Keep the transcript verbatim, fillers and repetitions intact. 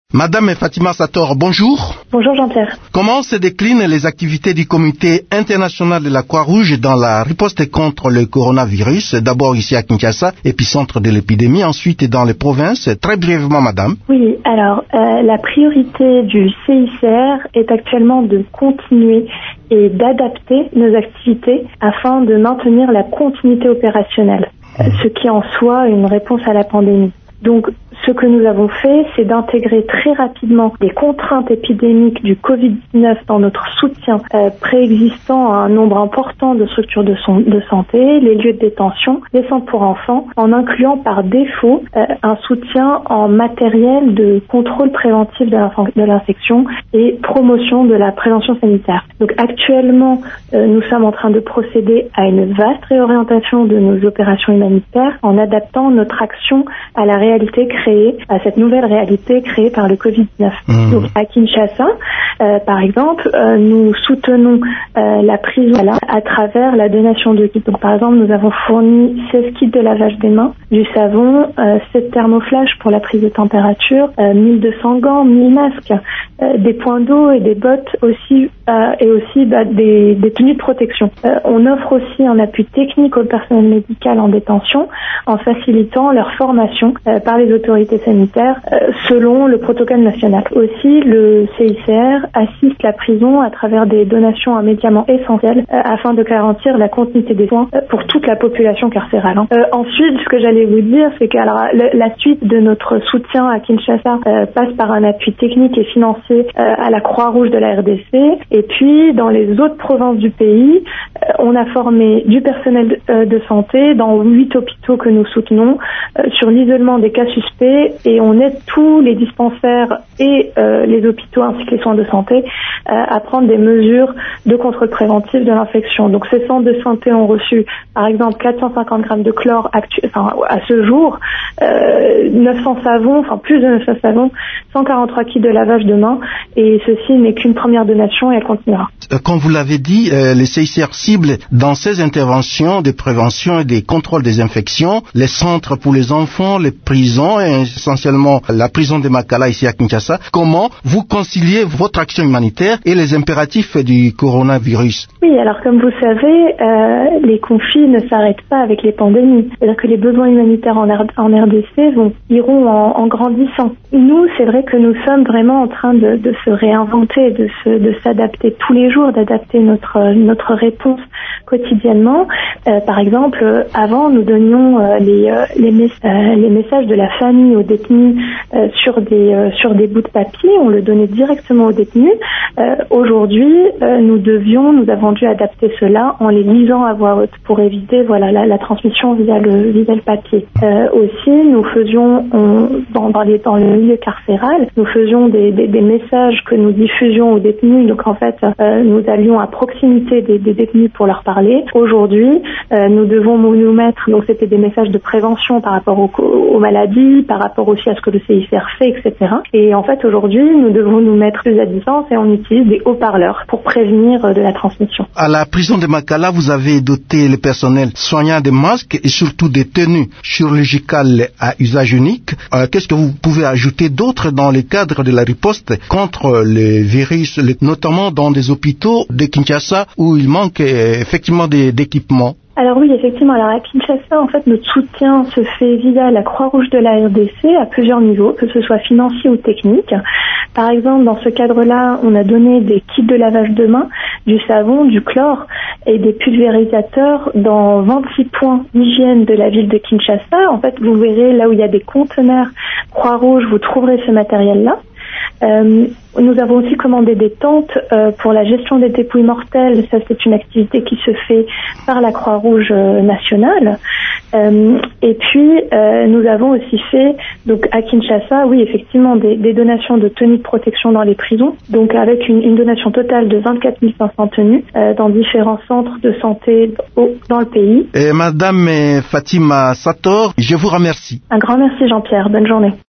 Madame Fatima Sator, bonjour. Bonjour Jean-Pierre. Comment se déclinent les activités du Comité international de la Croix-Rouge dans la riposte contre le coronavirus, d'abord ici à Kinshasa, épicentre de l'épidémie, ensuite dans les provinces? Très brièvement, madame. Oui, alors euh, la priorité du C I C R est actuellement de continuer et d'adapter nos activités afin de maintenir la continuité opérationnelle, ce qui est en soi une réponse à la pandémie. Donc, ce que nous avons fait, c'est d'intégrer très rapidement les contraintes épidémiques du covid dix-neuf dans notre soutien euh, préexistant à un nombre important de structures de, son, de santé, les lieux de détention, les centres pour enfants, en incluant par défaut euh, un soutien en matériel de contrôle préventif de l'infection et promotion de la prévention sanitaire. Donc actuellement, euh, nous sommes en train de procéder à une vaste réorientation de nos opérations humanitaires en adaptant notre action à la réalité créée à cette nouvelle réalité créée par le covid dix-neuf. Mmh. Donc à Kinshasa, euh, par exemple, euh, nous soutenons euh, la prison à travers la donation de kits. Donc par exemple, nous avons fourni seize kits de lavage des mains, du savon, euh, sept thermoflages pour la prise de température, euh, mille deux cents gants, mille masques, euh, des points d'eau et des bottes aussi, euh, et aussi bah, des, des tenues de protection. Euh, on offre aussi un appui technique au personnel médical en détention en facilitant leur formation euh, par les autorités sanitaires euh, selon le protocole national. Aussi, le C I C R assiste la prison à travers des donations à médicaments essentiels euh, afin de garantir la continuité des soins euh, pour toute la population carcérale. Hein. Euh, ensuite, ce que j'allais vous dire, c'est que alors, le, la suite de notre soutien à Kinshasa euh, passe par un appui technique et financier euh, à la Croix-Rouge de la R D C. Et puis, dans les autres provinces du pays, euh, on a formé du personnel de, euh, de santé dans huit hôpitaux que nous soutenons euh, sur l'isolement des cas suspects. Et on aide tous les dispensaires et euh, les hôpitaux ainsi que les soins de santé euh, à prendre des mesures de contrôle préventif de l'infection. Donc ces centres de santé ont reçu par exemple quatre cent cinquante grammes de chlore actu- enfin, à ce jour, euh, neuf cents savons, enfin plus de neuf cents savons, cent quarante-trois kits de lavage de mains, et ceci n'est qu'une première donation et elle continuera. Comme vous l'avez dit, euh, le C I C R cible dans ses interventions de prévention et des contrôles des infections les centres pour les enfants, les prisons et essentiellement la prison de Makala ici à Kinshasa. Comment vous conciliez votre action humanitaire et les impératifs du coronavirus? Oui, alors comme vous savez, euh, les conflits ne s'arrêtent pas avec les pandémies. C'est-à-dire que les besoins humanitaires en, R- en R D C vont, iront en, en grandissant. Nous, c'est vrai que nous sommes vraiment en train de, de se réinventer, de, se, de s'adapter tous les jours, d'adapter notre, notre réponse quotidiennement. Euh, par exemple, avant, nous donnions euh, les, euh, les, mes- euh, les messages de la famille aux détenus euh, sur des euh, sur des bouts de papier. On le donnait directement aux détenus. Euh, aujourd'hui, euh, nous devions, nous avons dû adapter cela en les lisant à voix haute pour éviter voilà la, la transmission via le via le papier. Euh, aussi, nous faisions on, dans dans, les, dans le milieu carcéral, nous faisions des, des, des messages que nous diffusions aux détenus. Donc en fait, euh, nous allions à proximité des, des détenus pour leur parler. Aujourd'hui, euh, nous devons nous mettre. Donc c'était des messages de prévention par rapport aux, aux maladies, par rapport aussi à ce que le C I C R fait, et cetera. Et en fait, aujourd'hui, nous devons nous mettre plus à distance et on utilise des haut-parleurs pour prévenir de la transmission. À la prison de Makala, vous avez doté le personnel soignant des masques et surtout des tenues chirurgicales à usage unique. Euh, qu'est-ce que vous pouvez ajouter d'autre dans le cadre de la riposte contre le virus, notamment dans des hôpitaux de Kinshasa où il manque euh, effectivement des, d'équipements? Alors oui, effectivement. Alors à Kinshasa, en fait, notre soutien se fait via la Croix-Rouge de la R D C à plusieurs niveaux, que ce soit financier ou technique. Par exemple, dans ce cadre-là, on a donné des kits de lavage de mains, du savon, du chlore et des pulvérisateurs dans vingt-six points d'hygiène de la ville de Kinshasa. En fait, vous verrez là où il y a des conteneurs Croix-Rouge, vous trouverez ce matériel-là. Euh, nous avons aussi commandé des tentes euh, pour la gestion des dépouilles mortelles. Ça, c'est une activité qui se fait par la Croix-Rouge euh, nationale. Euh, et puis, euh, nous avons aussi fait, donc à Kinshasa, oui, effectivement, des, des donations de tenues de protection dans les prisons. Donc, avec une, une donation totale de vingt-quatre mille cinq cents tenues euh, dans différents centres de santé au, dans le pays. Et Madame Fatima Sator, je vous remercie. Un grand merci, Jean-Pierre. Bonne journée.